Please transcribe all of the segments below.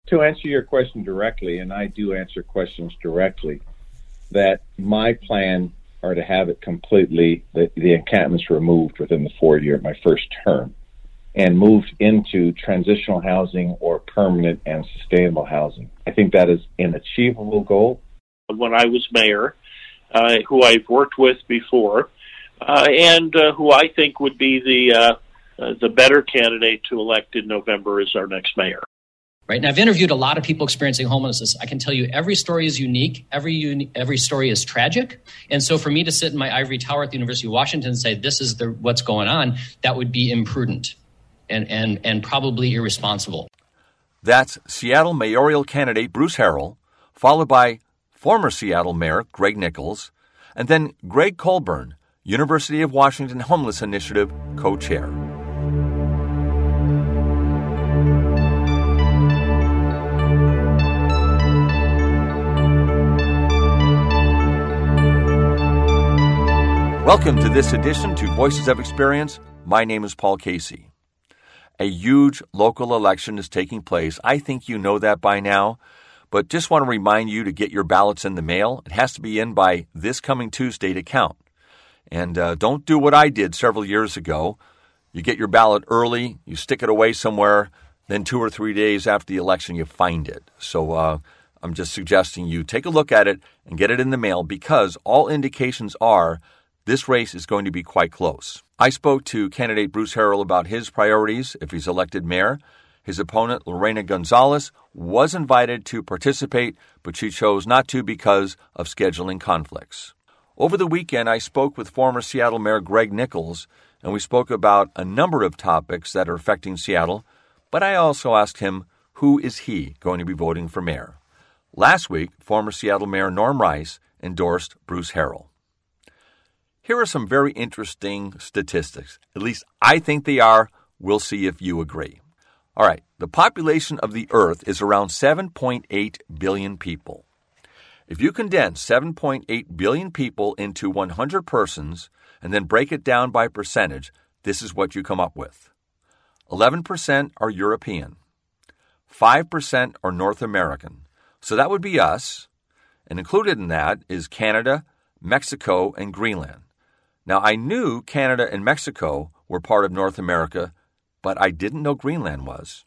To answer your question directly, and I do answer questions directly, that my plan are to have it completely, the encampments removed within the 4 year, my first term, and moved into transitional housing or permanent and sustainable housing. I think that is an achievable goal. When I was mayor, who I've worked with before, and who I think would be the better candidate to elect in November as our next mayor. Right. And I've interviewed a lot of people experiencing homelessness. I can tell you every story is unique. Every story is tragic. And so for me to sit in my ivory tower at the University of Washington and say, this is what's going on, that would be imprudent and probably irresponsible. That's Seattle mayoral candidate Bruce Harrell, followed by former Seattle Mayor Greg Nickels, and then Greg Colburn, University of Washington Homeless Initiative co-chair. Welcome to this edition to Voices of Experience. My name is Paul Casey. A huge local election is taking place. I think you know that by now, but just want to remind you to get your ballots in the mail. It has to be in by this coming Tuesday to count. And don't do what I did several years ago. You get your ballot early, you stick it away somewhere, then 2 or 3 days after the election you find it. So I'm just suggesting you take a look at it and get it in the mail because all indications are this race is going to be quite close. I spoke to candidate Bruce Harrell about his priorities if he's elected mayor. His opponent, Lorena Gonzalez, was invited to participate, but she chose not to because of scheduling conflicts. Over the weekend, I spoke with former Seattle Mayor Greg Nickels, and we spoke about a number of topics that are affecting Seattle, but I also asked him, who is he going to be voting for mayor? Last week, former Seattle Mayor Norm Rice endorsed Bruce Harrell. Here are some very interesting statistics. At least I think they are. We'll see if you agree. All right, the population of the Earth is around 7.8 billion people. If you condense 7.8 billion people into 100 persons and then break it down by percentage, this is what you come up with. 11% are European. 5% are North American. So that would be us. And included in that is Canada, Mexico, and Greenland. Now, I knew Canada and Mexico were part of North America, but I didn't know Greenland was.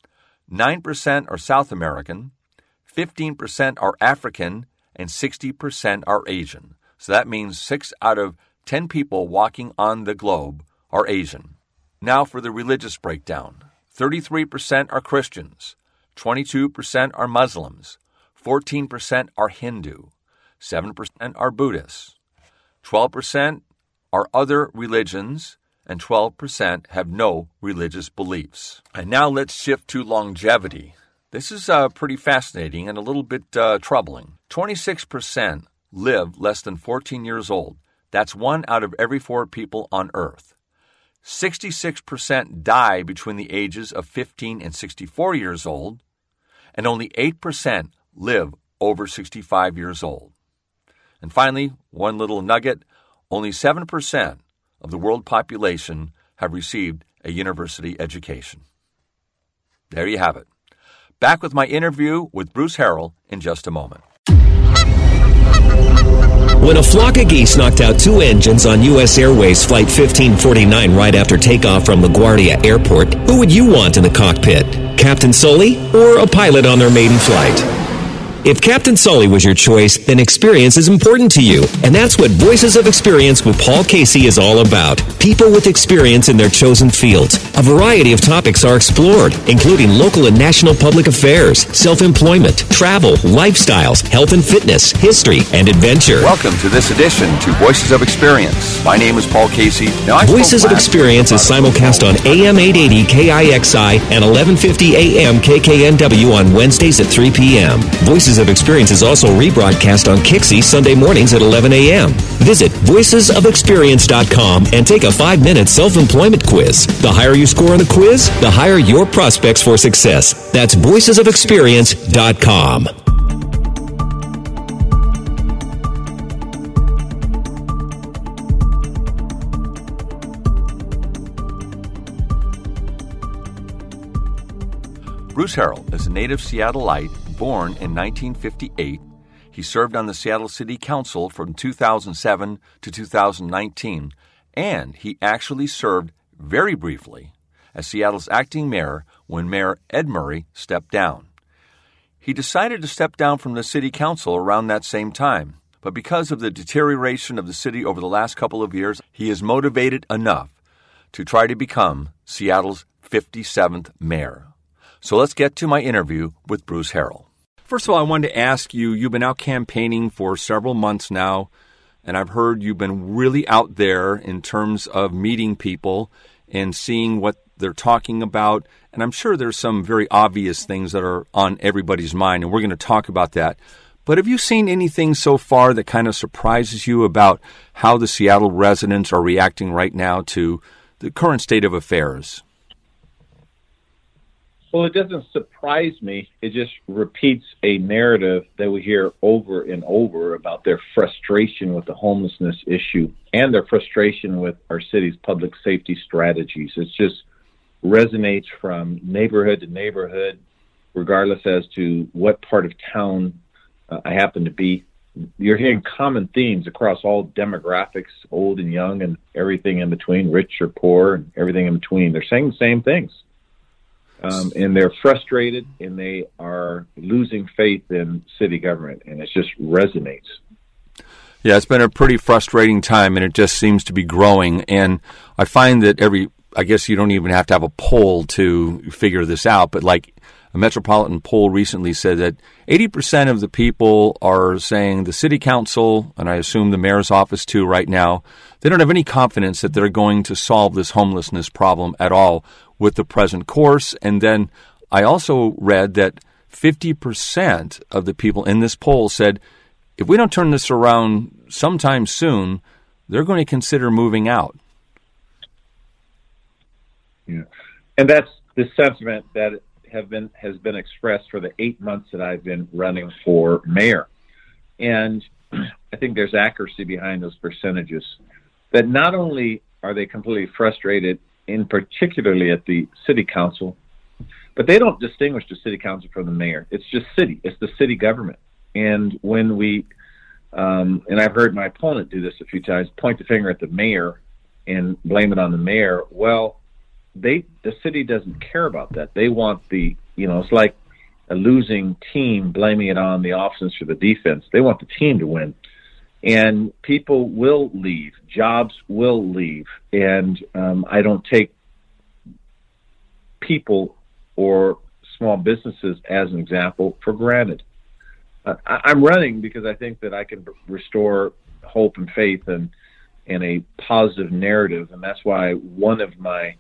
9% are South American, 15% are African, and 60% are Asian. So that means 6 out of 10 people walking on the globe are Asian. Now for the religious breakdown. 33% are Christians, 22% are Muslims, 14% are Hindu, 7% are Buddhists, 12% are other religions, and 12% have no religious beliefs. And now let's shift to longevity. This is pretty fascinating and a little bit troubling. 26% live less than 14 years old. That's 1 out of every 4 people on Earth. 66% die between the ages of 15 and 64 years old, and only 8% live over 65 years old. And finally, one little nugget, only 7% of the world population have received a university education. There you have it. Back with my interview with Bruce Harrell in just a moment. When a flock of geese knocked out 2 engines on U.S. Airways Flight 1549 right after takeoff from LaGuardia Airport, who would you want in the cockpit? Captain Sully or a pilot on their maiden flight? If Captain Sully was your choice, then experience is important to you. And that's what Voices of Experience with Paul Casey is all about. People with experience in their chosen fields. A variety of topics are explored, including local and national public affairs, self-employment, travel, lifestyles, health and fitness, history, and adventure. Welcome to this edition to Voices of Experience. My name is Paul Casey. Voices of Experience is simulcast on AM 880 KIXI and 1150 AM KKNW on Wednesdays at 3 p.m. Voices of Experience is also rebroadcast on Kixie Sunday mornings at 11 a.m. Visit voicesofexperience.com and take a 5-minute self-employment quiz. The higher you score on the quiz, the higher your prospects for success. That's voicesofexperience.com. Bruce Bruce Harrell is a native Seattleite born in 1958. He served on the Seattle City Council from 2007 to 2019, and he actually served very briefly as Seattle's acting mayor when Mayor Ed Murray stepped down. He decided to step down from the city council around that same time, but because of the deterioration of the city over the last couple of years, he is motivated enough to try to become Seattle's 57th mayor. So let's get to my interview with Bruce Harrell. First of all, I wanted to ask you, you've been out campaigning for several months now, and I've heard you've been really out there in terms of meeting people and seeing what they're talking about. And I'm sure there's some very obvious things that are on everybody's mind, and we're going to talk about that. But have you seen anything so far that kind of surprises you about how the Seattle residents are reacting right now to the current state of affairs? Well, it doesn't surprise me. It just repeats a narrative that we hear over and over about their frustration with the homelessness issue and their frustration with our city's public safety strategies. It just resonates from neighborhood to neighborhood, regardless as to what part of town I happen to be. You're hearing common themes across all demographics, old and young and everything in between, rich or poor and everything in between. They're saying the same things. And they're frustrated, and they are losing faith in city government, and it just resonates. Yeah, it's been a pretty frustrating time, and it just seems to be growing. And I find that I guess you don't even have to have a poll to figure this out, but like a metropolitan poll recently said that 80% of the people are saying the city council, and I assume the mayor's office too right now, they don't have any confidence that they're going to solve this homelessness problem at all with the present course. And then I also read that 50% of the people in this poll said if we don't turn this around sometime soon, they're going to consider moving out. Yeah. And that's the sentiment that has been expressed for the 8 months that I've been running for mayor. And I think there's accuracy behind those percentages, that not only are they completely frustrated, in particularly at the city council, but they don't distinguish the city council from the mayor. It's just city. It's the city government. And when we, and I've heard my opponent do this a few times, point the finger at the mayor and blame it on the mayor. Well, the city doesn't care about that. They want it's like a losing team blaming it on the offense or the defense. They want the team to win. And people will leave. Jobs will leave. And I don't take people or small businesses, as an example, for granted. I'm running because I think that I can restore hope and faith and a positive narrative. And that's why one of my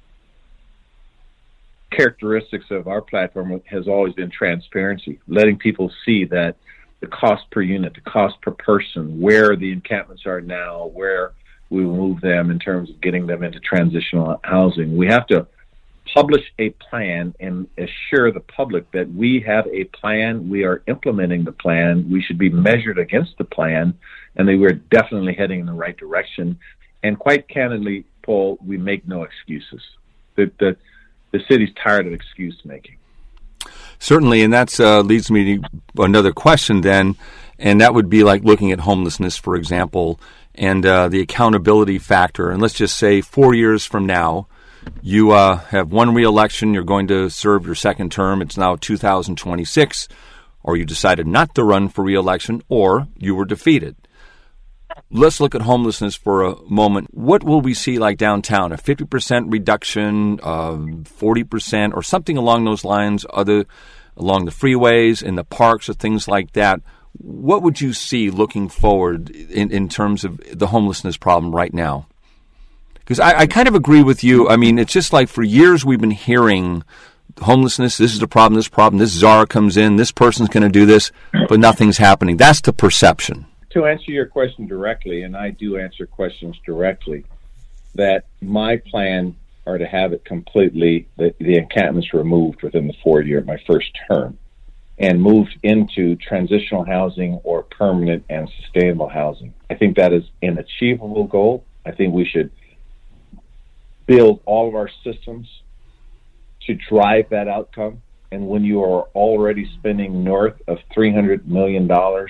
characteristics of our platform has always been transparency, letting people see that the cost per unit, the cost per person, where the encampments are now, where we will move them in terms of getting them into transitional housing. We have to publish a plan and assure the public that we have a plan, we are implementing the plan, we should be measured against the plan, and that we're definitely heading in the right direction. And quite candidly, Paul, we make no excuses. The city's tired of excuse making. Certainly, and that leads me to another question then, and that would be like looking at homelessness, for example, and the accountability factor. And let's just say 4 years from now, you have won re-election, you're going to serve your second term, it's now 2026, or you decided not to run for re-election, or you were defeated. Let's look at homelessness for a moment. What will we see like downtown? A 50% reduction, 40%, or something along those lines, along the freeways, in the parks, or things like that? What would you see looking forward in terms of the homelessness problem right now? Because I kind of agree with you. I mean, it's just like for years we've been hearing homelessness, this is the problem, this czar comes in, this person's going to do this, but nothing's happening. That's the perception. To answer your question directly, and I do answer questions directly, that my plan are to have it completely, the encampments removed within the 4 year, my first term, and moved into transitional housing or permanent and sustainable housing. I think that is an achievable goal. I think we should build all of our systems to drive that outcome. and when you are already spending north of $300 million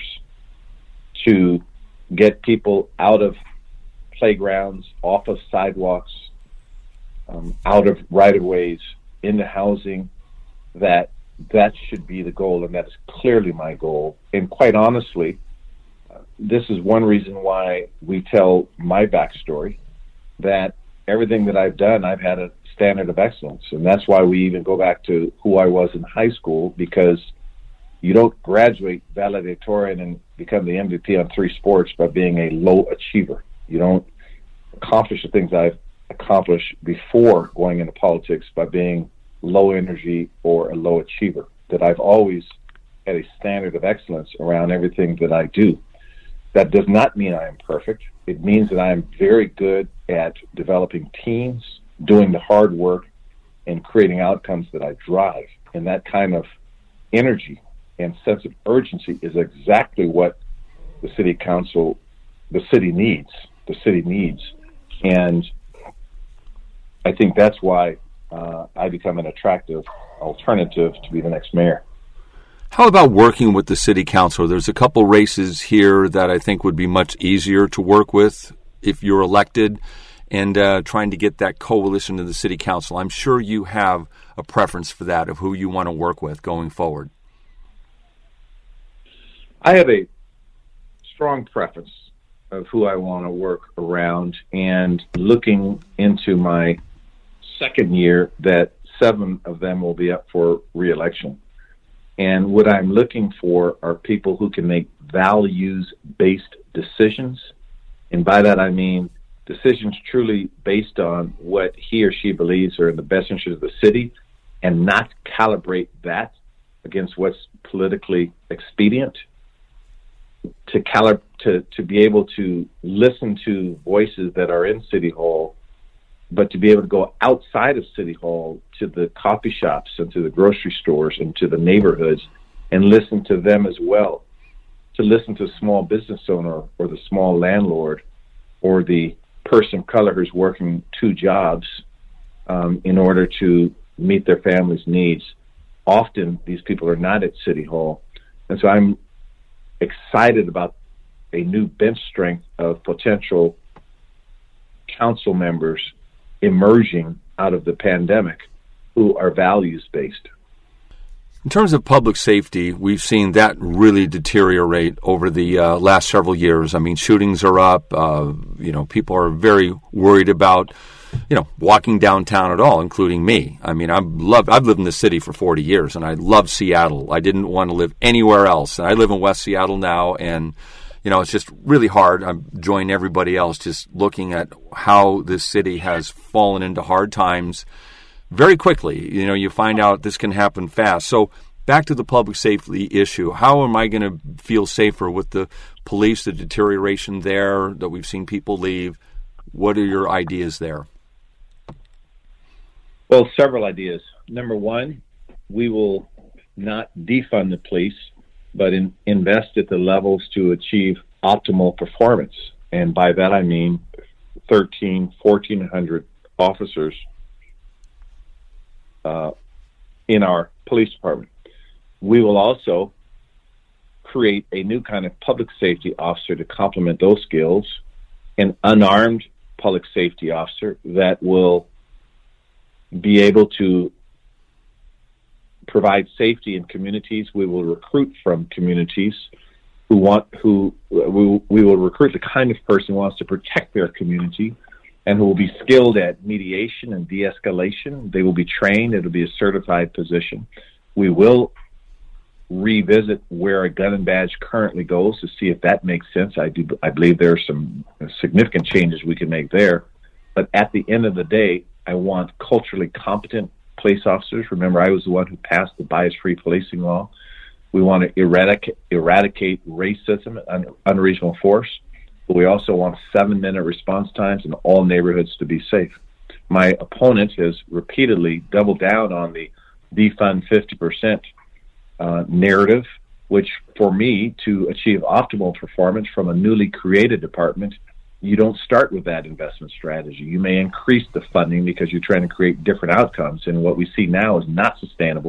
to get people out of playgrounds, off of sidewalks, out of right-of-ways, into housing, that should be the goal, and that is clearly my goal. And quite honestly, this is one reason why we tell my backstory, that everything that I've done, I've had a standard of excellence. And that's why we even go back to who I was in high school, because you don't graduate valedictorian and become the MVP on 3 sports by being a low achiever. You don't accomplish the things I've accomplished before going into politics by being low energy or a low achiever. That I've always had a standard of excellence around everything that I do. That does not mean I am perfect. It means that I am very good at developing teams, doing the hard work, and creating outcomes that I drive. And that kind of energy and sense of urgency is exactly what the city needs. And I think that's why I become an attractive alternative to be the next mayor. How about working with the city council? There's a couple races here that I think would be much easier to work with if you're elected, and trying to get that coalition to the city council. I'm sure you have a preference for that, of who you want to work with going forward. I have a strong preference of who I want to work around, and looking into my second year, that 7 of them will be up for re-election. And what I'm looking for are people who can make values-based decisions. And by that I mean decisions truly based on what he or she believes are in the best interest of the city, and not calibrate that against what's politically expedient. To be able to listen to voices that are in City Hall, but to be able to go outside of City Hall to the coffee shops and to the grocery stores and to the neighborhoods and listen to them as well. To listen to the small business owner or the small landlord or the person of color who's working 2 jobs in order to meet their family's needs. Often these people are not at City Hall. And so I'm excited about a new bench strength of potential council members emerging out of the pandemic who are values-based. In terms of public safety, we've seen that really deteriorate over the last several years. I mean, shootings are up. People are very worried about, walking downtown at all, including me. I mean, I've lived in the city for 40 years, and I love Seattle. I didn't want to live anywhere else. And I live in West Seattle now, and it's just really hard. I'm joining everybody else just looking at how this city has fallen into hard times very quickly. You find out this can happen fast. So back to the public safety issue. How am I going to feel safer with the police, the deterioration there that we've seen people leave? What are your ideas there? Well, several ideas. Number one, we will not defund the police, but invest at the levels to achieve optimal performance. And by that I mean 1,400 officers in our police department. We will also create a new kind of public safety officer to complement those skills, an unarmed public safety officer that will be able to provide safety in communities. We will recruit from communities we will recruit the kind of person who wants to protect their community and who will be skilled at mediation and de-escalation. They will be trained. It will be a certified position. We will revisit where a gun and badge currently goes to see if that makes sense. I believe there are some significant changes we can make there. But at the end of the day, I want culturally competent police officers. Remember, I was the one who passed the bias-free policing law. We want to eradicate racism and unreasonable force. But we also want 7-minute response times in all neighborhoods to be safe. My opponent has repeatedly doubled down on the defund 50% narrative, which for me, to achieve optimal performance from a newly created department, you don't start with that investment strategy. You may increase the funding because you're trying to create different outcomes. And what we see now is not sustainable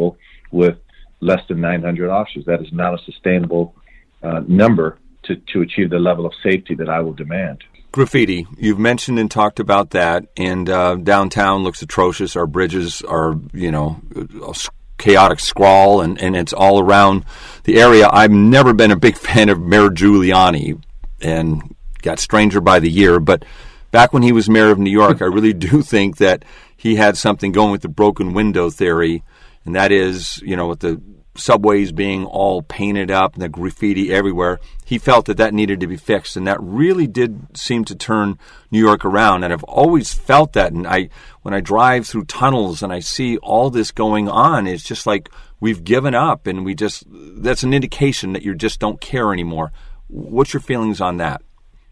with less than 900 officers. That is not a sustainable number to achieve the level of safety that I will demand. Graffiti, you've mentioned and talked about that, and downtown looks atrocious. Our bridges are, chaotic scrawl, and it's all around the area. I've never been a big fan of Mayor Giuliani, and got stranger by the year, but back when he was mayor of New York, I really do think that he had something going with the broken window theory, and that is, with the subways being all painted up and the graffiti everywhere, he felt that needed to be fixed, and that really did seem to turn New York around. And I've always felt that, and when I drive through tunnels and I see all this going on, it's just like we've given up, and that's an indication that you just don't care anymore. What's your feelings on that?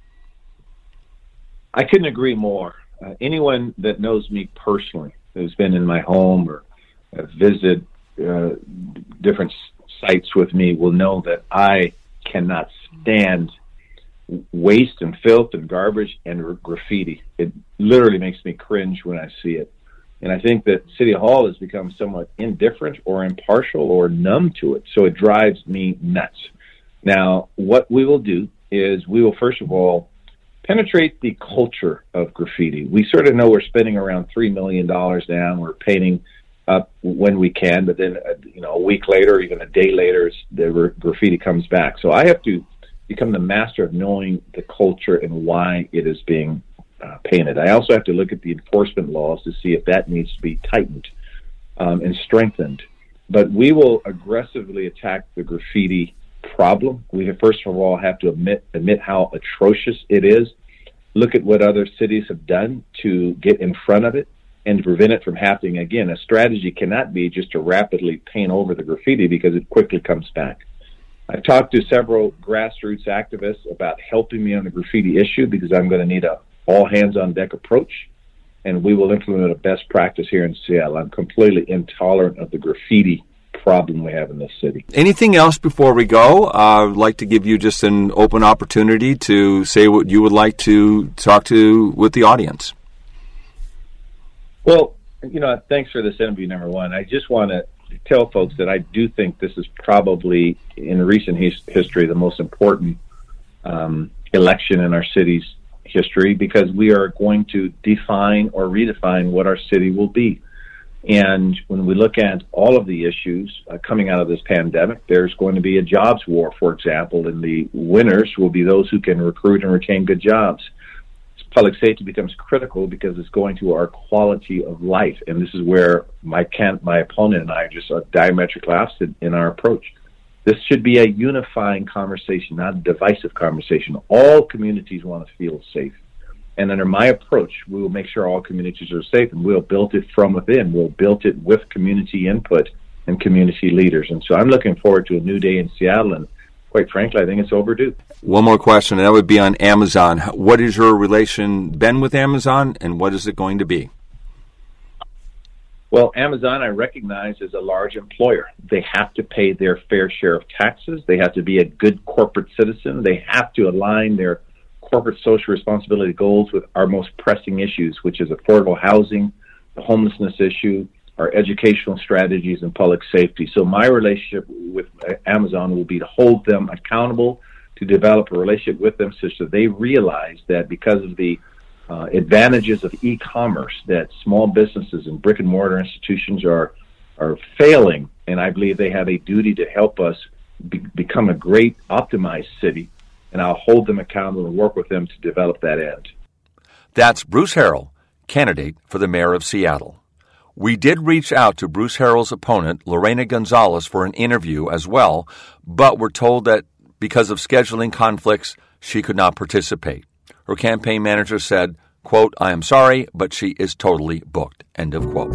I couldn't agree more. Anyone that knows me personally, who's been in my home or visited different sites with me, will know that I cannot stand waste and filth and garbage and graffiti. It literally makes me cringe when I see it. And I think that City Hall has become somewhat indifferent or impartial or numb to it. So it drives me nuts. Now, what we will do is we will, first of all, penetrate the culture of graffiti. We sort of know we're spending around $3 million now. We're painting up when we can, but then a week later, or even a day later, the graffiti comes back. So I have to become the master of knowing the culture and why it is being painted. I also have to look at the enforcement laws to see if that needs to be tightened and strengthened. But we will aggressively attack the graffiti problem. We first of all have to admit how atrocious it is. Look at what other cities have done to get in front of it and to prevent it from happening again. A strategy cannot be just to rapidly paint over the graffiti because it quickly comes back. I've talked to several grassroots activists about helping me on the graffiti issue because I'm going to need a all-hands-on-deck approach, and we will implement a best practice here in Seattle. I'm completely intolerant of the graffiti problem we have in this city. Anything else before we go? I'd like to give you just an open opportunity to say what you would like to talk to with the audience. Well, thanks for this interview, number one. I just want to tell folks that I do think this is probably, in recent history, the most important election in our city's history, because we are going to define or redefine what our city will be. And when we look at all of the issues coming out of this pandemic, there's going to be a jobs war, for example, and the winners will be those who can recruit and retain good jobs. Public safety becomes critical because it's going to our quality of life, and this is where my opponent and I are just diametrically opposite in our approach. This should be a unifying conversation, not a divisive conversation. All communities want to feel safe. And under my approach, we will make sure all communities are safe, and we'll build it from within. We'll build it with community input and community leaders. And so I'm looking forward to a new day in Seattle, and quite frankly, I think it's overdue. One more question, and that would be on Amazon. What is your relation been with Amazon, and what is it going to be? Well, Amazon I recognize as a large employer. They have to pay their fair share of taxes. They have to be a good corporate citizen. They have to align their corporate social responsibility goals with our most pressing issues, which is affordable housing, the homelessness issue, our educational strategies, and public safety. So my relationship with Amazon will be to hold them accountable, to develop a relationship with them such that they realize that because of the advantages of e-commerce, that small businesses and brick-and-mortar institutions are failing, and I believe they have a duty to help us become a great, optimized city, and I'll hold them accountable and work with them to develop that end. That's Bruce Harrell, candidate for the mayor of Seattle. We did reach out to Bruce Harrell's opponent, Lorena Gonzalez, for an interview as well, but we're told that because of scheduling conflicts, she could not participate. Her campaign manager said, quote, "I am sorry, but she is totally booked," end of quote.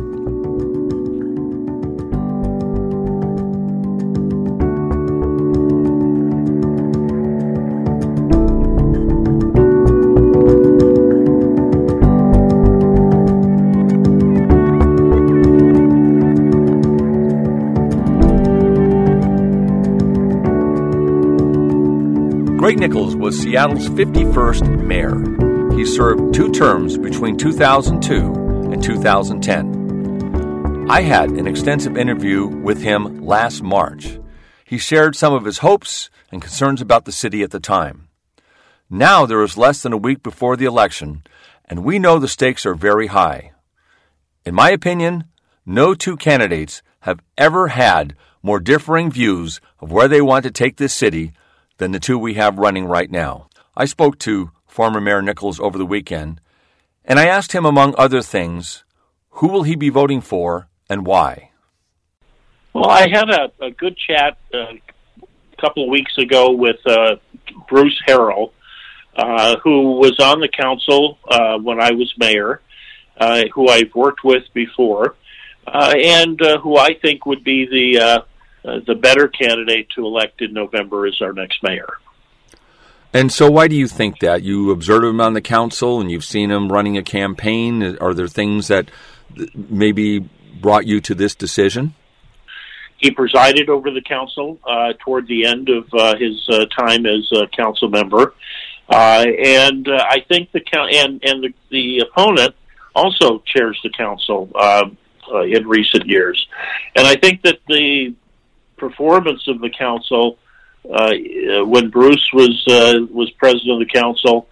Greg Nickels was Seattle's 51st mayor. He served 2 terms between 2002 and 2010. I had an extensive interview with him last March. He shared some of his hopes and concerns about the city at the time. Now there is less than a week before the election, and we know the stakes are very high. In my opinion, no two candidates have ever had more differing views of where they want to take this city than the two we have running right now. I spoke to former Mayor Nichols over the weekend, and I asked him, among other things, who will he be voting for and why? Well, I had a good chat a couple of weeks ago with Bruce Harrell, who was on the council when I was mayor, who I've worked with before, and who I think would be the better candidate to elect in November as our next mayor. And so why do you think that? You observed him on the council and you've seen him running a campaign. Are there things that maybe brought you to this decision? He presided over the council toward the end of his time as a council member. And I think the opponent also chairs the council in recent years. And I think that the performance of the council when Bruce was president of the council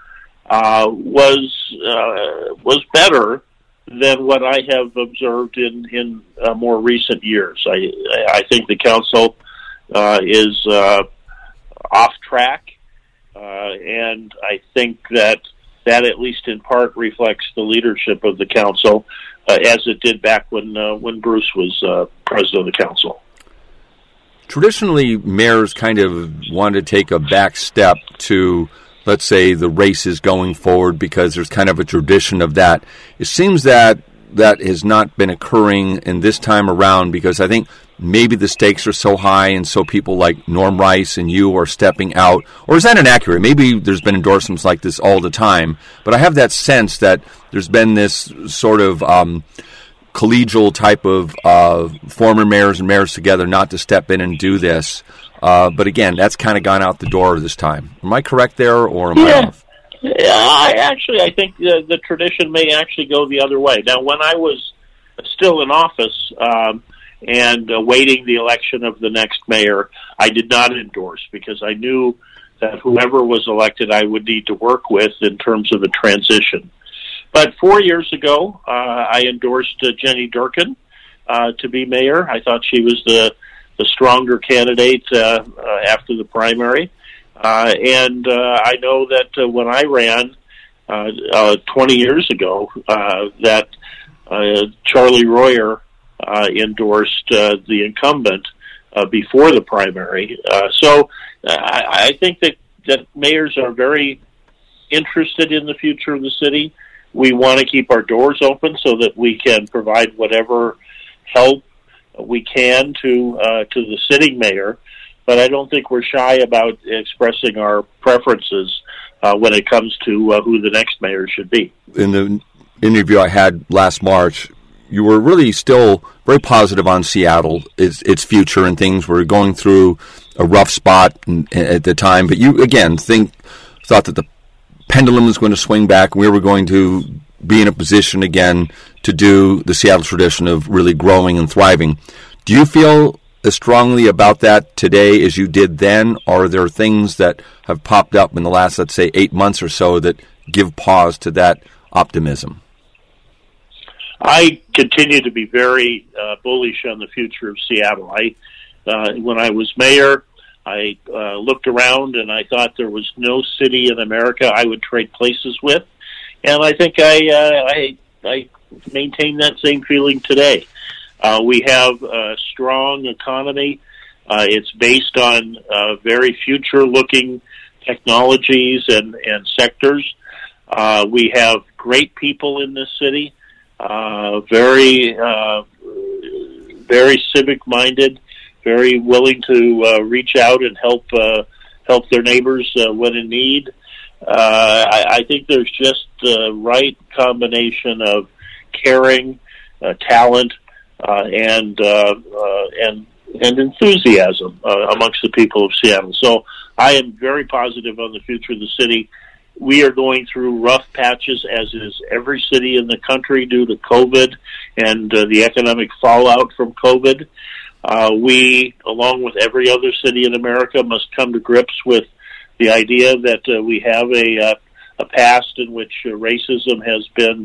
was better than what I have observed in more recent years. I think the council is off track, and I think that at least in part reflects the leadership of the council, as it did back when Bruce was president of the council. Traditionally, mayors kind of want to take a back step to, let's say, the races going forward because there's kind of a tradition of that. It seems that has not been occurring in this time around because I think maybe the stakes are so high and so people like Norm Rice and you are stepping out. Or is that inaccurate? Maybe there's been endorsements like this all the time, but I have that sense that there's been this sort of collegial type of former mayors and mayors together not to step in and do this. But again, that's kind of gone out the door this time. Am I correct there, or am I off? I think the tradition may actually go the other way. Now, when I was still in office and awaiting the election of the next mayor, I did not endorse because I knew that whoever was elected I would need to work with in terms of a transition. But 4 years ago, I endorsed Jenny Durkin to be mayor. I thought she was the stronger candidate after the primary. And I know that when I ran 20 years ago, that Charlie Royer endorsed the incumbent before the primary. So I think that mayors are very interested in the future of the city. We want to keep our doors open so that we can provide whatever help we can to the sitting mayor, but I don't think we're shy about expressing our preferences when it comes to who the next mayor should be. In the interview I had last March, you were really still very positive on Seattle, its future, and things were going through a rough spot at the time, but you, again, thought that the pendulum was going to swing back. We were going to be in a position again to do the Seattle tradition of really growing and thriving. Do you feel as strongly about that today as you did then, or are there things that have popped up in the last, let's say, 8 months or so that give pause to that optimism? I continue to be very bullish on the future of Seattle. When I was mayor, I looked around and I thought there was no city in America I would trade places with, and I think I maintain that same feeling today. We have a strong economy. It's based on very future-looking technologies and sectors. We have great people in this city, very civic-minded, very willing to reach out and help their neighbors when in need. I think there's just the right combination of caring, talent, and enthusiasm amongst the people of Seattle. So I am very positive on the future of the city, We are going through rough patches, as is every city in the country, due to COVID and the economic fallout from COVID. We, along with every other city in America, must come to grips with the idea that we have a past in which racism has been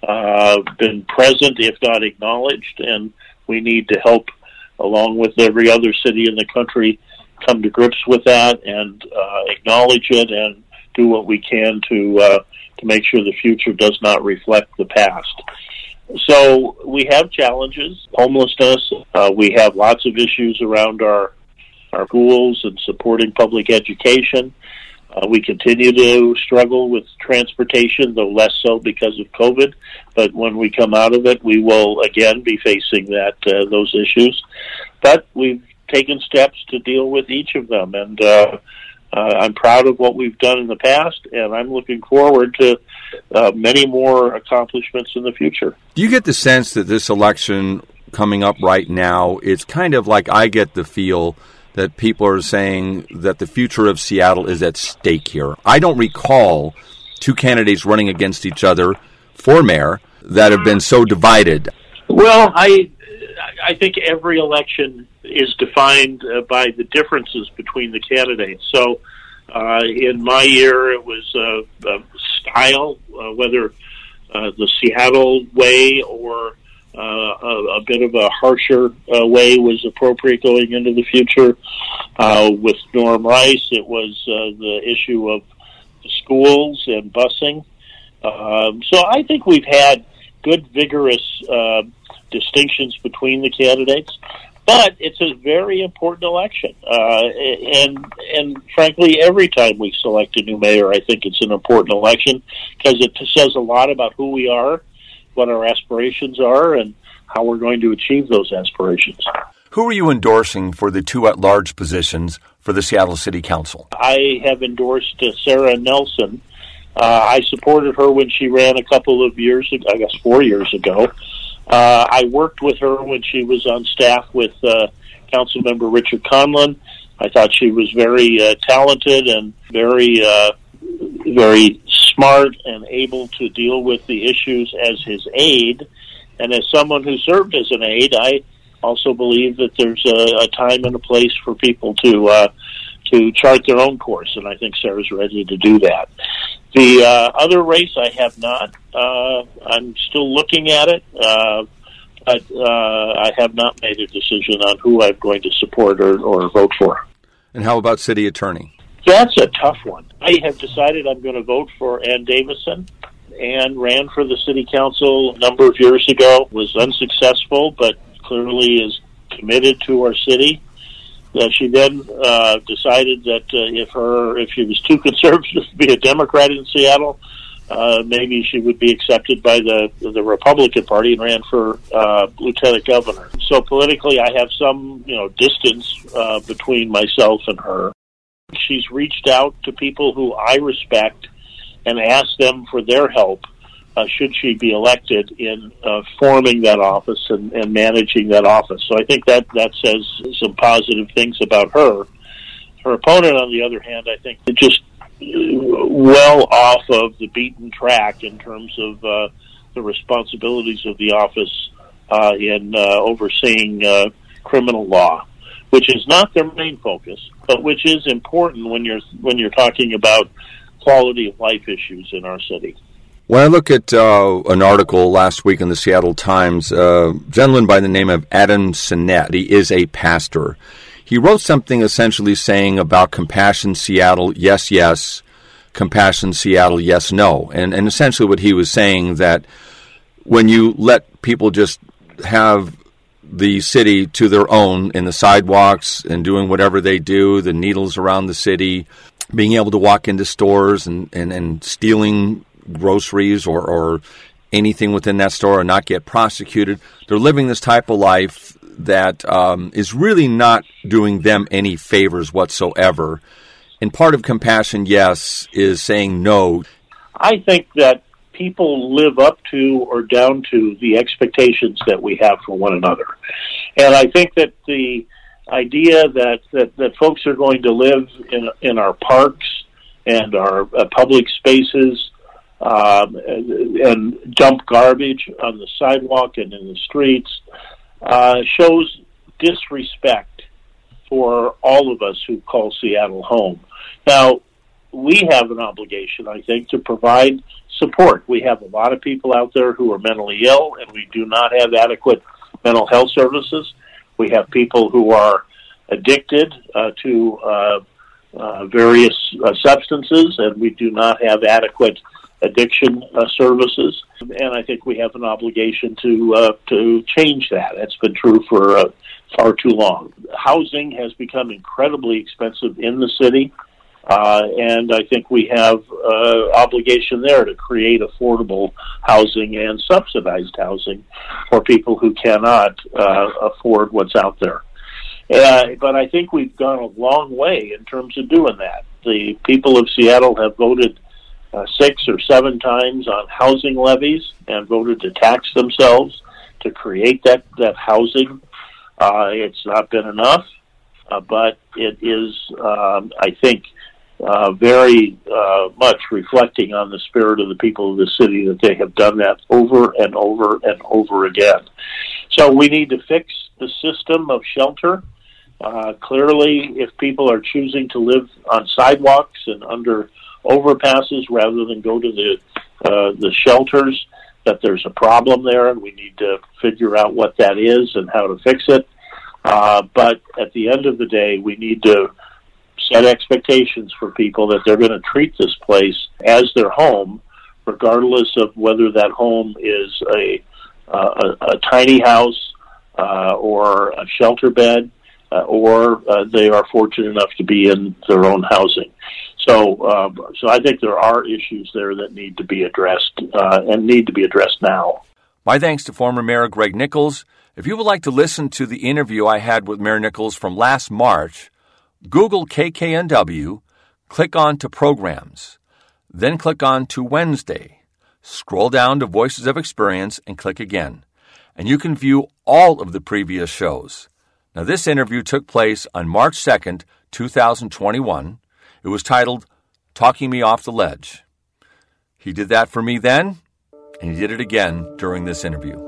present, if not acknowledged, and we need to help, along with every other city in the country, come to grips with that and acknowledge it and do what we can to make sure the future does not reflect the past. So we have challenges, homelessness. We have lots of issues around our schools and supporting public education. We continue to struggle with transportation, though less so because of COVID. But when we come out of it, we will again be facing those issues. But we've taken steps to deal with each of them, and I'm proud of what we've done in the past, and I'm looking forward to many more accomplishments in the future. Do you get the sense that this election coming up right now, it's kind of like I get the feel that people are saying that the future of Seattle is at stake here? I don't recall two candidates running against each other for mayor that have been so divided. Well, I think every election is defined by the differences between the candidates. So in my year, it was style, whether the Seattle way or a bit of a harsher way was appropriate going into the future. With Norm Rice, it was the issue of the schools and busing. So I think we've had good, vigorous distinctions between the candidates, but it's a very important election. And frankly, every time we select a new mayor, I think it's an important election because it says a lot about who we are, what our aspirations are, and how we're going to achieve those aspirations. Who are you endorsing for the two at-large positions for the Seattle City Council? I have endorsed Sarah Nelson. I supported her when she ran a couple of years ago, I guess 4 years ago. I worked with her when she was on staff with Councilmember Richard Conlon. I thought she was very talented and very smart and able to deal with the issues as his aide. And as someone who served as an aide, I also believe that there's a time and a place for people to chart their own course, and I think Sarah's ready to do that. The other race I have not. I'm still looking at it, but I have not made a decision on who I'm going to support or vote for. And how about city attorney? That's a tough one. I have decided I'm going to vote for Ann Davison. Ann ran for the city council a number of years ago, was unsuccessful, but clearly is committed to our city. She then decided that if she was too conservative to be a Democrat in Seattle, maybe she would be accepted by the Republican Party and ran for lieutenant governor. So politically, I have some distance between myself and her. She's reached out to people who I respect and asked them for their help should she be elected in forming that office and managing that office. So I think that says some positive things about her. Her opponent, on the other hand, I think is just well off of the beaten track in terms of the responsibilities of the office in overseeing criminal law, which is not their main focus, but which is important when you're talking about quality of life issues in our city. When I look at an article last week in the Seattle Times, a gentleman by the name of Adam Sinnett, he is a pastor. He wrote something essentially saying about Compassion Seattle, yes, yes, Compassion Seattle, yes, no. And essentially what he was saying that when you let people just have the city to their own in the sidewalks and doing whatever they do, the needles around the city, being able to walk into stores and stealing groceries or anything within that store and not get prosecuted. They're living this type of life that is really not doing them any favors whatsoever. And part of Compassion, yes, is saying no. I think that people live up to or down to the expectations that we have for one another. And I think that the idea that folks are going to live in our parks and our public spaces, and dump garbage on the sidewalk and in the streets, shows disrespect for all of us who call Seattle home. Now, we have an obligation, I think, to provide support. We have a lot of people out there who are mentally ill, and we do not have adequate mental health services. We have people who are addicted to various substances, and we do not have adequate addiction services. And I think we have an obligation to change that. That's been true for far too long. Housing has become incredibly expensive in the city. And I think we have obligation there to create affordable housing and subsidized housing for people who cannot afford what's out there. But I think we've gone a long way in terms of doing that. The people of Seattle have voted 6 or 7 times on housing levies and voted to tax themselves to create that housing. It's not been enough, but it is, I think, very much reflecting on the spirit of the people of the city that they have done that over and over and over again. So we need to fix the system of shelter. Clearly, if people are choosing to live on sidewalks and under overpasses rather than go to the shelters, that there's a problem there, and we need to figure out what that is and how to fix it. But at the end of the day, we need to set expectations for people that they're going to treat this place as their home, regardless of whether that home is a tiny house or a shelter bed, or they are fortunate enough to be in their own housing. So I think there are issues there that need to be addressed and need to be addressed now. My thanks to former Mayor Greg Nickels. If you would like to listen to the interview I had with Mayor Nickels from last March, Google KKNW, click on to Programs, then click on to Wednesday. Scroll down to Voices of Experience and click again, and you can view all of the previous shows. Now, this interview took place on March 2nd, 2021. It was titled, Talking Me Off the Ledge. He did that for me then, and he did it again during this interview.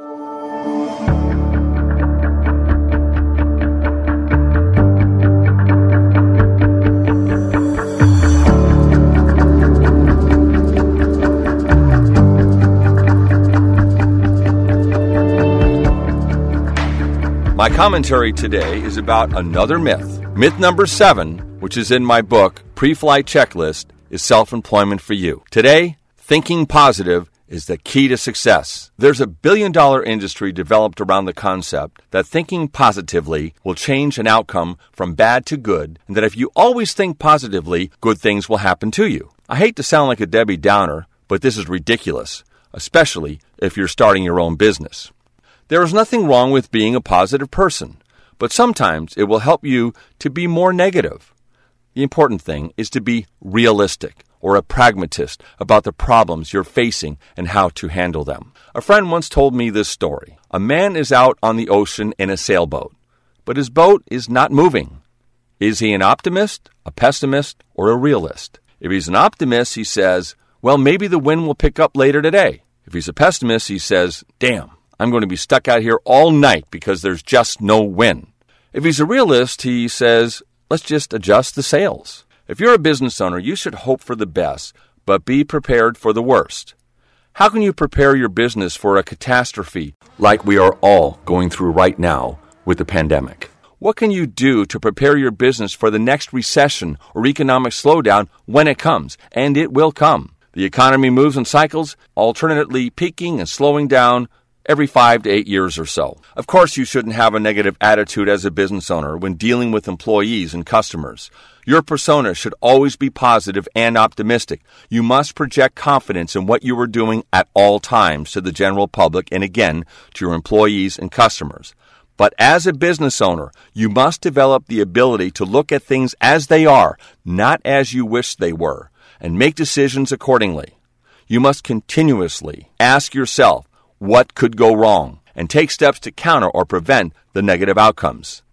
My commentary today is about another myth. Myth number 7, which is in my book, Pre-Flight Checklist, is self-employment for you. Today, thinking positive is the key to success. There's a billion-dollar industry developed around the concept that thinking positively will change an outcome from bad to good, and that if you always think positively, good things will happen to you. I hate to sound like a Debbie Downer, but this is ridiculous, especially if you're starting your own business. There is nothing wrong with being a positive person, but sometimes it will help you to be more negative. The important thing is to be realistic or a pragmatist about the problems you're facing and how to handle them. A friend once told me this story. A man is out on the ocean in a sailboat, but his boat is not moving. Is he an optimist, a pessimist, or a realist? If he's an optimist, he says, well, maybe the wind will pick up later today. If he's a pessimist, he says, damn, I'm going to be stuck out here all night because there's just no wind. If he's a realist, he says, let's just adjust the sails. If you're a business owner, you should hope for the best, but be prepared for the worst. How can you prepare your business for a catastrophe like we are all going through right now with the pandemic? What can you do to prepare your business for the next recession or economic slowdown when it comes? And it will come. The economy moves in cycles, alternately peaking and slowing down every 5 to 8 years or so. Of course, you shouldn't have a negative attitude as a business owner when dealing with employees and customers. Your persona should always be positive and optimistic. You must project confidence in what you are doing at all times to the general public and again to your employees and customers. But as a business owner, you must develop the ability to look at things as they are, not as you wish they were, and make decisions accordingly. You must continuously ask yourself, what could go wrong, and take steps to counter or prevent the negative outcomes.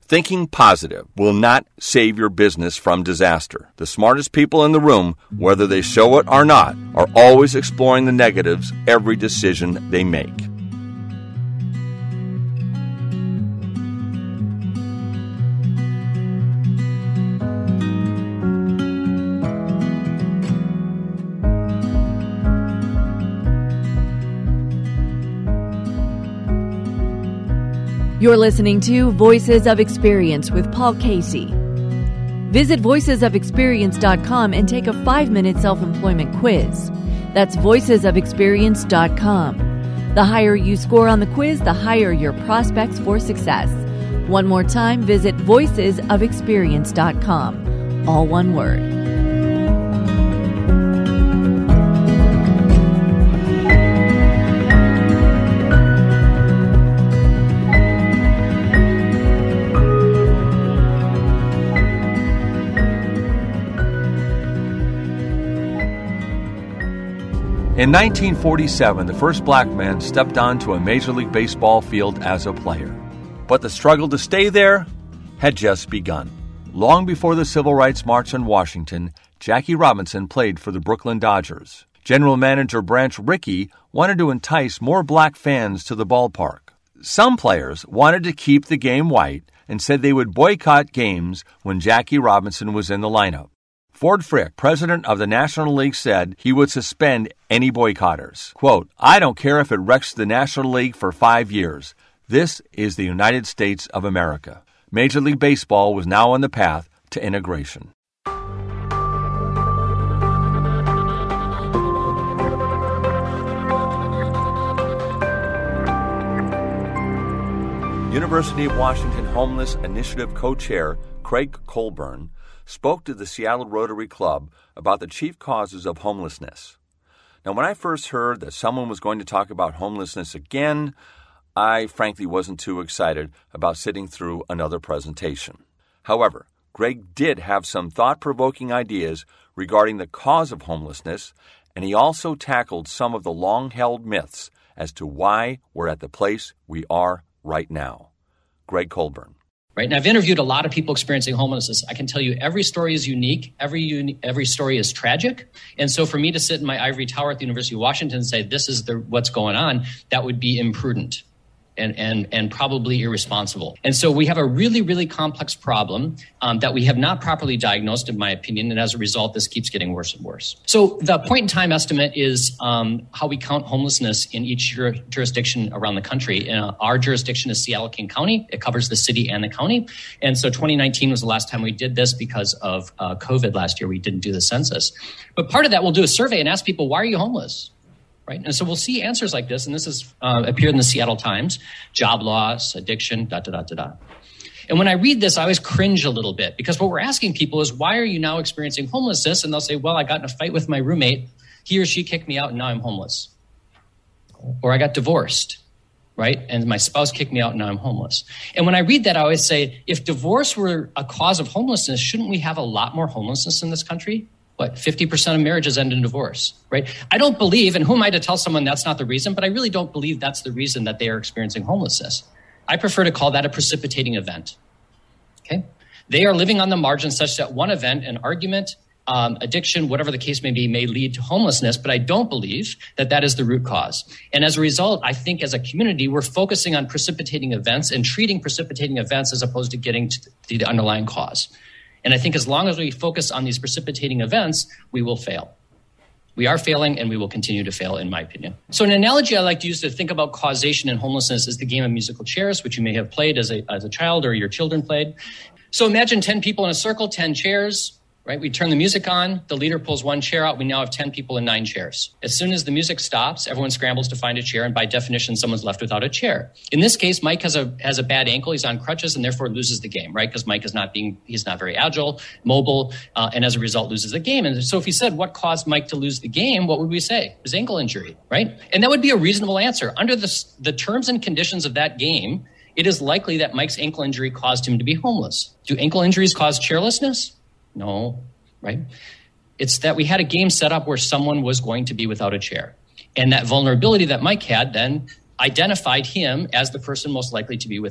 Thinking positive will not save your business from disaster. The smartest people in the room, whether they show it or not, are always exploring the negatives every decision they make. You're listening to Voices of Experience with Paul Casey. Visit voicesofexperience.com and take a 5-minute self-employment quiz. That's voicesofexperience.com. The higher you score on the quiz, the higher your prospects for success. One more time, visit voicesofexperience.com. All one word. In 1947, the first black man stepped onto a Major League Baseball field as a player. But the struggle to stay there had just begun. Long before the Civil Rights March in Washington, Jackie Robinson played for the Brooklyn Dodgers. General Manager Branch Rickey wanted to entice more black fans to the ballpark. Some players wanted to keep the game white and said they would boycott games when Jackie Robinson was in the lineup. Ford Frick, president of the National League, said he would suspend any boycotters. Quote, "I don't care if it wrecks the National League for 5 years. This is the United States of America." Major League Baseball was now on the path to integration. University of Washington Homeless Initiative co-chair Craig Colburn spoke to the Seattle Rotary Club about the chief causes of homelessness. Now, when I first heard that someone was going to talk about homelessness again, I frankly wasn't too excited about sitting through another presentation. However, Greg did have some thought-provoking ideas regarding the cause of homelessness, and he also tackled some of the long-held myths as to why we're at the place we are right now. Greg Colburn. Right. And I've interviewed a lot of people experiencing homelessness. I can tell you every story is unique. Every story is tragic. And so for me to sit in my ivory tower at the University of Washington and say, this is what's going on, that would be imprudent and probably irresponsible. And so we have a really, really complex problem that we have not properly diagnosed, in my opinion. And as a result, this keeps getting worse and worse. So the point in time estimate is how we count homelessness in each jurisdiction around the country. Our jurisdiction is Seattle-King County. It covers the city and the county. And so 2019 was the last time we did this because of COVID last year. We didn't do the census. But part of that, we'll do a survey and ask people, why are you homeless? Right? And so we'll see answers like this, and this has appeared in the Seattle Times: job loss, addiction, And when I read this, I always cringe a little bit, because what we're asking people is, why are you now experiencing homelessness? And they'll say, well, I got in a fight with my roommate. He or she kicked me out, and now I'm homeless. Or I got divorced, right? And my spouse kicked me out, and now I'm homeless. And when I read that, I always say, if divorce were a cause of homelessness, shouldn't we have a lot more homelessness in this country? 50% of marriages end in divorce, right? I don't believe, and who am I to tell someone that's not the reason, but I really don't believe that's the reason that they are experiencing homelessness. I prefer to call that a precipitating event, okay? They are living on the margin such that one event, an argument, addiction, whatever the case may be, may lead to homelessness, but I don't believe that that is the root cause. And as a result, I think as a community, we're focusing on precipitating events and treating precipitating events as opposed to getting to the underlying cause. And I think as long as we focus on these precipitating events, we will fail. We are failing, and we will continue to fail, in my opinion. So an analogy I like to use to think about causation and homelessness is the game of musical chairs, which you may have played as a child or your children played. So imagine 10 people in a circle, 10 chairs, right? We turn the music on, the leader pulls one chair out, we now have 10 people and 9 chairs. As soon as the music stops, everyone scrambles to find a chair, and by definition, someone's left without a chair. In this case, Mike has a bad ankle, he's on crutches, and therefore loses the game, right? Because Mike he's not very agile, mobile, and as a result loses the game. And so if he said, what caused Mike to lose the game, what would we say? His ankle injury, right? And that would be a reasonable answer. Under the terms and conditions of that game, it is likely that Mike's ankle injury caused him to be homeless. Do ankle injuries cause chairlessness? No, right? It's that we had a game set up where someone was going to be without a chair. And that vulnerability that Mike had then identified him as the person most likely to be without.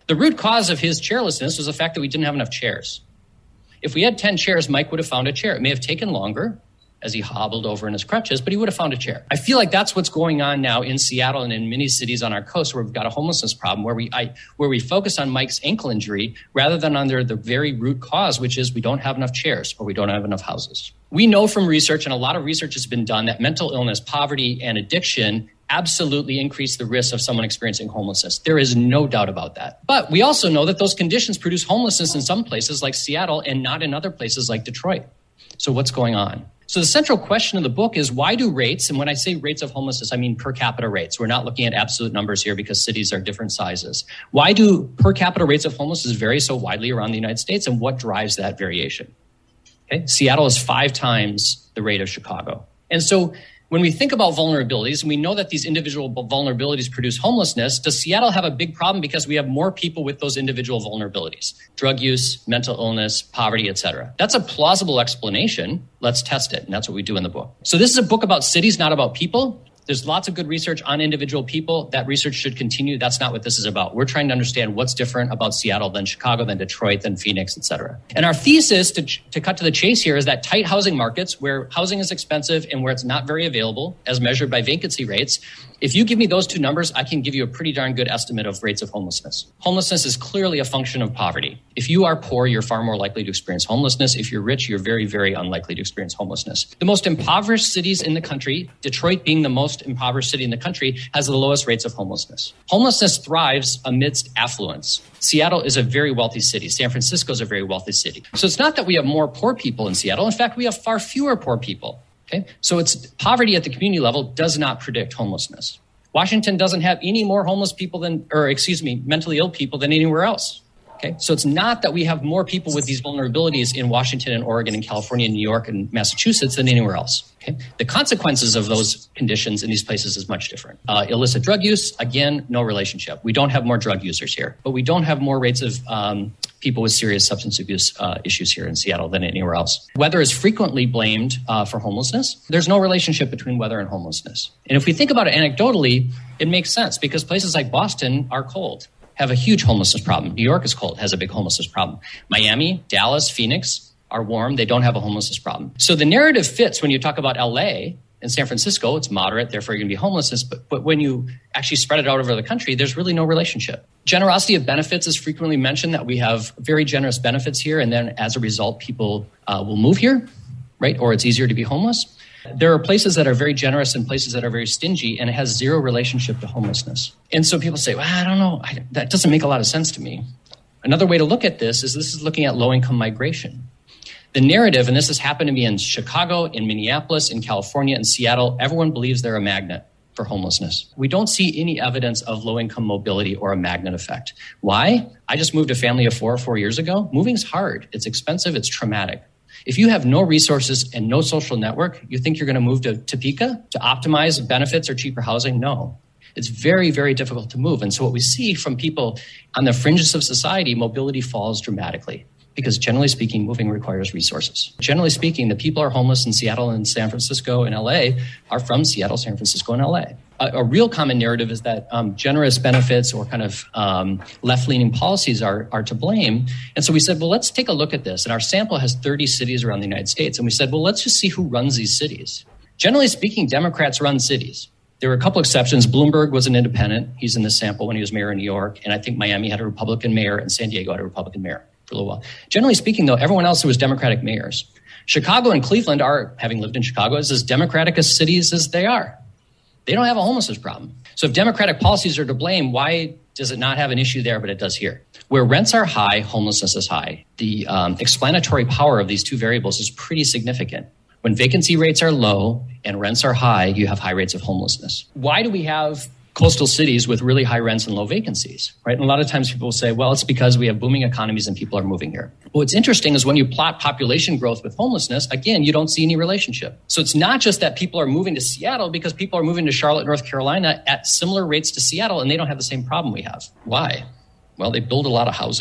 The root cause of his chairlessness was the fact that we didn't have enough chairs. If we had 10 chairs, Mike would have found a chair. It may have taken longer as he hobbled over in his crutches, but he would have found a chair. I feel like that's what's going on now in Seattle and in many cities on our coast where we've got a homelessness problem, where we focus on Mike's ankle injury rather than on the very root cause, which is we don't have enough chairs or we don't have enough houses. We know from research, and a lot of research has been done, that mental illness, poverty, and addiction absolutely increase the risk of someone experiencing homelessness. There is no doubt about that. But we also know that those conditions produce homelessness in some places like Seattle and not in other places like Detroit. So what's going on? So the central question of the book is, why do rates, and when I say rates of homelessness, I mean per capita rates. We're not looking at absolute numbers here because cities are different sizes. Why do per capita rates of homelessness vary so widely around the United States, and what drives that variation? Okay? Seattle is 5 times the rate of Chicago. And so when we think about vulnerabilities, and we know that these individual vulnerabilities produce homelessness, does Seattle have a big problem because we have more people with those individual vulnerabilities? Drug use, mental illness, poverty, etc. That's a plausible explanation. Let's test it, and that's what we do in the book. So this is a book about cities, not about people. There's lots of good research on individual people. That research should continue. That's not what this is about. We're trying to understand what's different about Seattle than Chicago, than Detroit, than Phoenix, et cetera. And our thesis, to cut to the chase here, is that tight housing markets where housing is expensive and where it's not very available, as measured by vacancy rates, if you give me those 2 numbers, I can give you a pretty darn good estimate of rates of homelessness. Homelessness is clearly a function of poverty. If you are poor, you're far more likely to experience homelessness. If you're rich, you're very, very unlikely to experience homelessness. The most impoverished cities in the country, Detroit being the most impoverished city in the country, has the lowest rates of homelessness. Homelessness thrives amidst affluence. Seattle is a very wealthy city. San Francisco is a very wealthy city. So it's not that we have more poor people in Seattle. In fact, we have far fewer poor people. Okay, so it's poverty at the community level does not predict homelessness. Washington doesn't have any more homeless people mentally ill people than anywhere else. Okay, so it's not that we have more people with these vulnerabilities in Washington and Oregon and California and New York and Massachusetts than anywhere else. Okay, the consequences of those conditions in these places is much different. Illicit drug use, again, no relationship. We don't have more drug users here, but we don't have more rates of people with serious substance abuse issues here in Seattle than anywhere else. Weather is frequently blamed for homelessness. There's no relationship between weather and homelessness. And if we think about it anecdotally, it makes sense because places like Boston are cold, have a huge homelessness problem. New York is cold, has a big homelessness problem. Miami, Dallas, Phoenix are warm. They don't have a homelessness problem. So the narrative fits when you talk about LA and San Francisco. It's moderate, therefore you're going to be homelessness. But when you actually spread it out over the country, there's really no relationship. Generosity of benefits is frequently mentioned, that we have very generous benefits here. And then as a result, people will move here, right? Or it's easier to be homeless. There are places that are very generous and places that are very stingy, and it has zero relationship to homelessness. And so people say, well, I don't know. That doesn't make a lot of sense to me. Another way to look at this is looking at low-income migration. The narrative, and this has happened to me in Chicago, in Minneapolis, in California, in Seattle, everyone believes they're a magnet for homelessness. We don't see any evidence of low-income mobility or a magnet effect. Why? I just moved a family of 4 years ago. Moving's hard. It's expensive. It's traumatic. If you have no resources and no social network, you think you're going to move to Topeka to optimize benefits or cheaper housing? No. It's very, very difficult to move. And so what we see from people on the fringes of society, mobility falls dramatically because generally speaking, moving requires resources. Generally speaking, the people are homeless in Seattle and San Francisco and LA are from Seattle, San Francisco, and LA. A real common narrative is that generous benefits or kind of left-leaning policies are to blame. And so we said, well, let's take a look at this. And our sample has 30 cities around the United States. And we said, well, let's just see who runs these cities. Generally speaking, Democrats run cities. There were a couple exceptions. Bloomberg was an independent. He's in this sample when he was mayor in New York. And I think Miami had a Republican mayor and San Diego had a Republican mayor for a little while. Generally speaking, though, everyone else was Democratic mayors. Chicago and Cleveland are, having lived in Chicago, is as Democratic as cities as they are. They don't have a homelessness problem. So if Democratic policies are to blame, why does it not have an issue there, but it does here? Where rents are high, homelessness is high. The explanatory power of these two variables is pretty significant. When vacancy rates are low and rents are high, you have high rates of homelessness. Why do we have coastal cities with really high rents and low vacancies, right? And a lot of times people will say, well, it's because we have booming economies and people are moving here. What's interesting is when you plot population growth with homelessness, again, you don't see any relationship. So it's not just that people are moving to Seattle because people are moving to Charlotte, North Carolina at similar rates to Seattle, and they don't have the same problem we have. Why? Well, they build a lot of housing.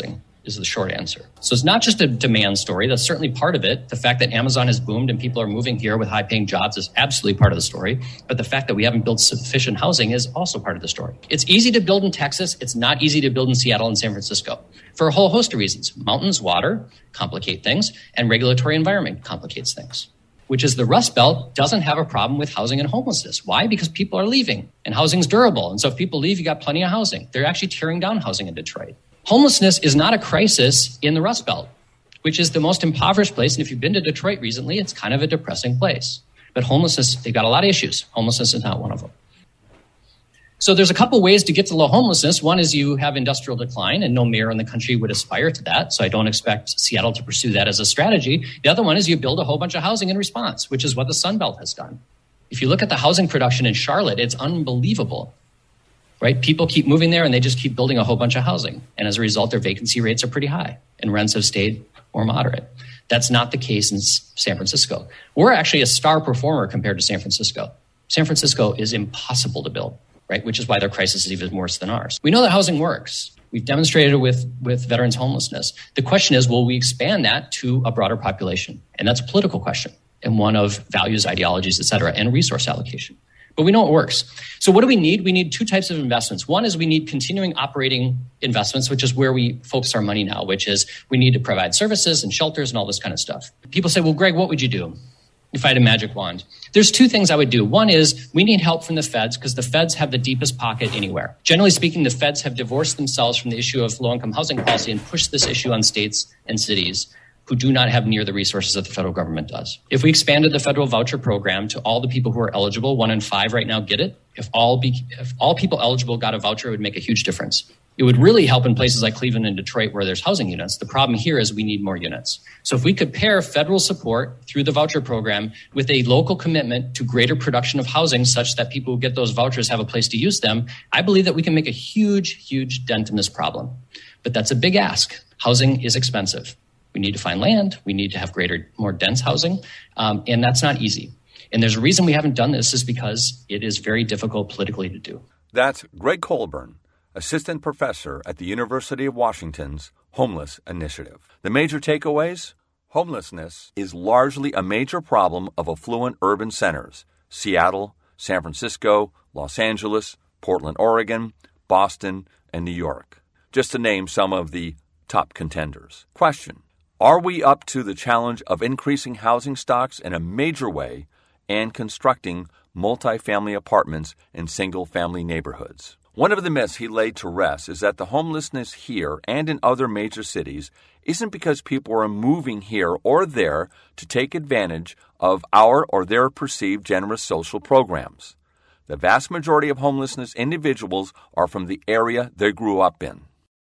is the short answer. So it's not just a demand story. That's certainly part of it. The fact that Amazon has boomed and people are moving here with high-paying jobs is absolutely part of the story. But the fact that we haven't built sufficient housing is also part of the story. It's easy to build in Texas. It's not easy to build in Seattle and San Francisco for a whole host of reasons. Mountains, water complicate things, and regulatory environment complicates things, which is the Rust Belt doesn't have a problem with housing and homelessness. Why? Because people are leaving, and housing's durable. And so if people leave, you got plenty of housing. They're actually tearing down housing in Detroit. Homelessness is not a crisis in the Rust Belt, which is the most impoverished place. And if you've been to Detroit recently, it's kind of a depressing place. But homelessness, they've got a lot of issues. Homelessness is not one of them. So there's a couple ways to get to low homelessness. One is you have industrial decline, and no mayor in the country would aspire to that. So I don't expect Seattle to pursue that as a strategy. The other one is you build a whole bunch of housing in response, which is what the Sun Belt has done. If you look at the housing production in Charlotte, it's unbelievable, right? People keep moving there and they just keep building a whole bunch of housing. And as a result, their vacancy rates are pretty high and rents have stayed more moderate. That's not the case in San Francisco. We're actually a star performer compared to San Francisco. San Francisco is impossible to build, right? Which is why their crisis is even worse than ours. We know that housing works. We've demonstrated it with veterans homelessness. The question is, will we expand that to a broader population? And that's a political question and one of values, ideologies, et cetera, and resource allocation. But we know it works. So what do we need? We need two types of investments. One is we need continuing operating investments, which is where we focus our money now, which is we need to provide services and shelters and all this kind of stuff. People say, well, Greg, what would you do if I had a magic wand? There's two things I would do. One is we need help from the feds because the feds have the deepest pocket anywhere. Generally speaking, the feds have divorced themselves from the issue of low-income housing policy and pushed this issue on states and cities who do not have near the resources that the federal government does. If we expanded the federal voucher program to all the people who are eligible, 1 in 5 right now get it. If all people eligible got a voucher, it would make a huge difference. It would really help in places like Cleveland and Detroit where there's housing units. The problem here is we need more units. So if we could pair federal support through the voucher program with a local commitment to greater production of housing such that people who get those vouchers have a place to use them, I believe that we can make a huge, huge dent in this problem. But that's a big ask. Housing is expensive. We need to find land. We need to have more dense housing. And that's not easy. And there's a reason we haven't done this is because it is very difficult politically to do. That's Greg Colburn, assistant professor at the University of Washington's Homeless Initiative. The major takeaways? Homelessness is largely a major problem of affluent urban centers: Seattle, San Francisco, Los Angeles, Portland, Oregon, Boston, and New York, just to name some of the top contenders. Question: are we up to the challenge of increasing housing stocks in a major way and constructing multifamily apartments in single-family neighborhoods? One of the myths he laid to rest is that the homelessness here and in other major cities isn't because people are moving here or there to take advantage of our or their perceived generous social programs. The vast majority of homelessness individuals are from the area they grew up in.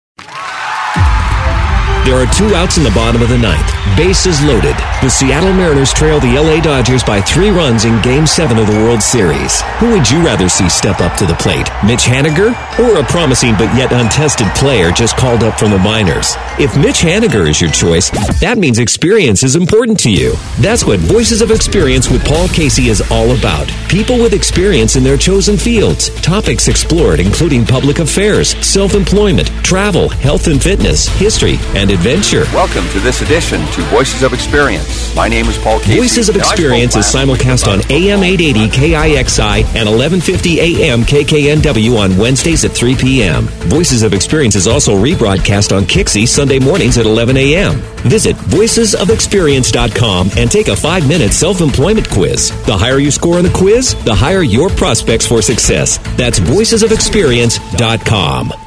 There are 2 outs in the bottom of the 9th. Bases loaded. The Seattle Mariners trail the LA Dodgers by 3 runs in Game 7 of the World Series. Who would you rather see step up to the plate? Mitch Haniger or a promising but yet untested player just called up from the minors? If Mitch Haniger is your choice, that means experience is important to you. That's what Voices of Experience with Paul Casey is all about. People with experience in their chosen fields. Topics explored including public affairs, self-employment, travel, health and fitness, history, and adventure. Welcome to this edition to Voices of Experience. My name is Paul Casey. Voices of Experience is simulcast on AM 880 KIXI and 1150 AM KKNW on Wednesdays at 3 p.m. Voices of Experience is also rebroadcast on Kixie Sunday mornings at 11 a.m. Visit voicesofexperience.com and take a 5-minute self-employment quiz. The higher you score on the quiz, the higher your prospects for success. That's voicesofexperience.com.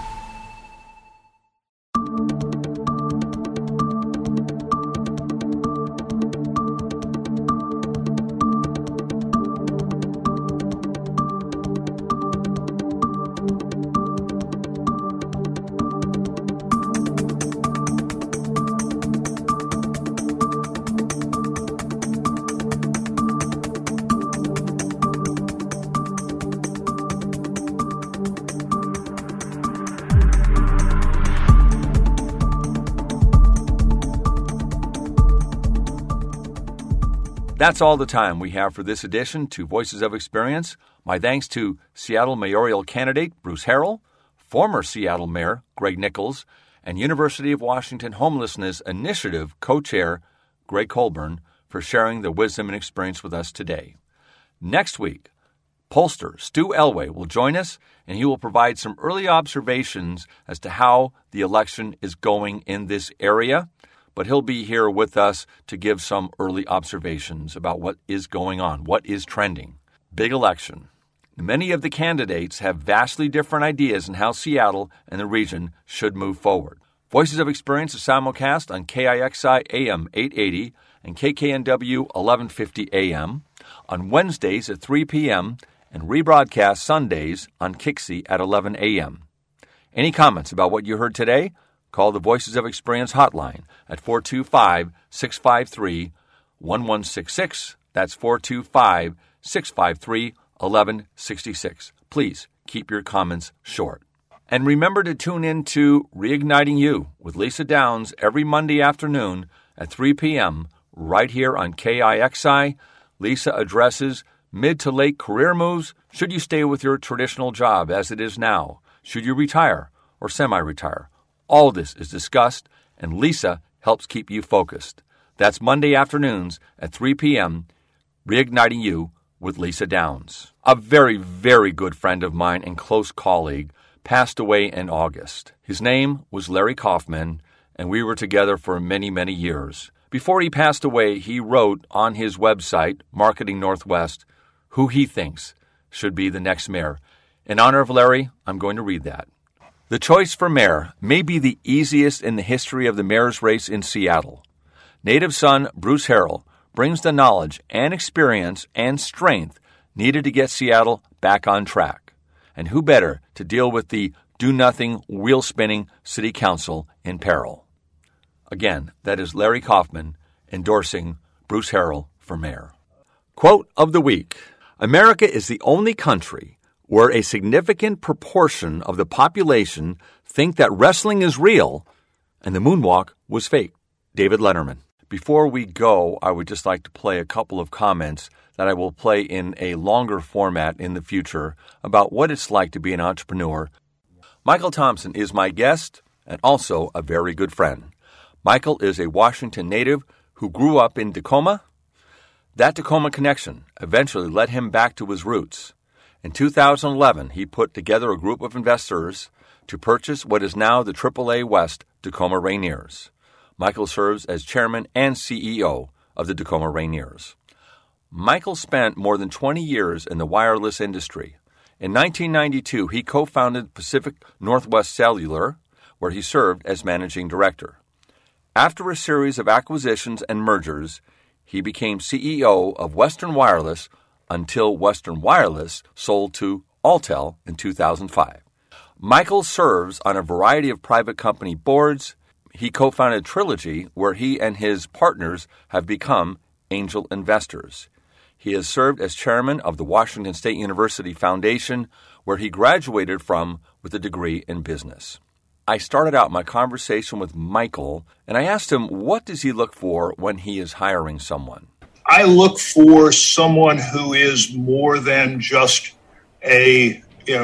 That's all the time we have for this edition to Voices of Experience. My thanks to Seattle mayoral candidate Bruce Harrell, former Seattle Mayor Greg Nickels, and University of Washington Homelessness Initiative co-chair Greg Colburn for sharing their wisdom and experience with us today. Next week, pollster Stu Elway will join us, and he will provide some early observations as to how the election is going in this area. But he'll be here with us to give some early observations about what is going on, what is trending. Big election. Many of the candidates have vastly different ideas on how Seattle and the region should move forward. Voices of Experience is simulcast on KIXI AM 880 and KKNW 1150 AM on Wednesdays at 3 p.m. and rebroadcast Sundays on KIXI at 11 a.m. Any comments about what you heard today? Call the Voices of Experience hotline at 425-653-1166. That's 425-653-1166. Please keep your comments short. And remember to tune in to Reigniting You with Lisa Downs every Monday afternoon at 3 p.m. right here on KIXI. Lisa addresses mid to late career moves. Should you stay with your traditional job as it is now? Should you retire or semi-retire? All this is discussed, and Lisa helps keep you focused. That's Monday afternoons at 3 p.m., Reigniting You with Lisa Downs. A very, very good friend of mine and close colleague passed away in August. His name was Larry Kaufman, and we were together for many, many years. Before he passed away, he wrote on his website, Marketing Northwest, who he thinks should be the next mayor. In honor of Larry, I'm going to read that. The choice for mayor may be the easiest in the history of the mayor's race in Seattle. Native son Bruce Harrell brings the knowledge and experience and strength needed to get Seattle back on track. And who better to deal with the do-nothing, wheel-spinning city council in peril? Again, that is Larry Kaufman endorsing Bruce Harrell for mayor. Quote of the week: America is the only country where a significant proportion of the population think that wrestling is real and the moonwalk was fake. David Letterman. Before we go, I would just like to play a couple of comments that I will play in a longer format in the future about what it's like to be an entrepreneur. Michael Thompson is my guest and also a very good friend. Michael is a Washington native who grew up in Tacoma. That Tacoma connection eventually led him back to his roots. In 2011, he put together a group of investors to purchase what is now the AAA West Tacoma Rainiers. Michael serves as chairman and CEO of the Tacoma Rainiers. Michael spent more than 20 years in the wireless industry. In 1992, he co-founded Pacific Northwest Cellular, where he served as managing director. After a series of acquisitions and mergers, he became CEO of Western Wireless until Western Wireless sold to Alltel in 2005. Michael serves on a variety of private company boards. He co-founded Trilogy, where he and his partners have become angel investors. He has served as chairman of the Washington State University Foundation, where he graduated from with a degree in business. I started out my conversation with Michael, and I asked him, what does he look for when he is hiring someone? I look for someone who is more than just a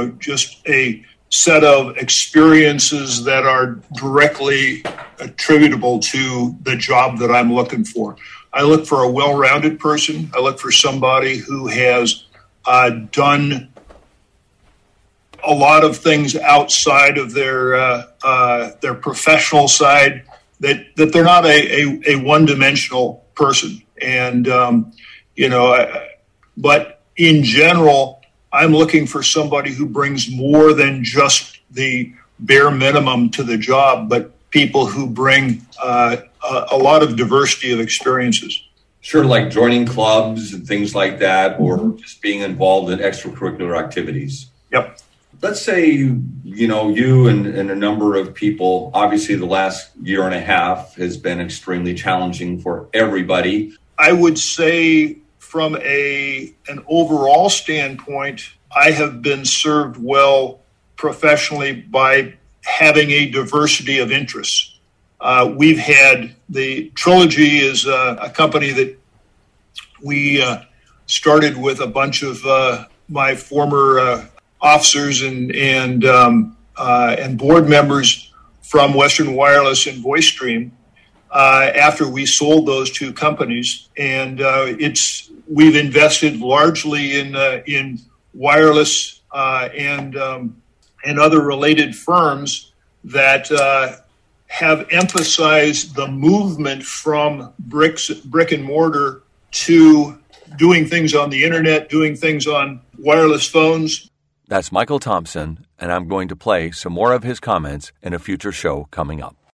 set of experiences that are directly attributable to the job that I'm looking for. I look for a well-rounded person. I look for somebody who has done a lot of things outside of their professional side, that they're not a one-dimensional person. And, but in general, I'm looking for somebody who brings more than just the bare minimum to the job, but people who bring a lot of diversity of experiences. Sure, like joining clubs and things like that, or just being involved in extracurricular activities. Yep. Let's say, you and a number of people, obviously the last year and a half has been extremely challenging for everybody. I would say from an overall standpoint, I have been served well professionally by having a diversity of interests. We've had the Trilogy is a company that we started with a bunch of my former officers and board members from Western Wireless and VoiceStream after we sold those two companies, and we've invested largely in wireless and other related firms that have emphasized the movement from brick and mortar to doing things on the internet, doing things on wireless phones. That's Michael Thompson, and I'm going to play some more of his comments in a future show coming up.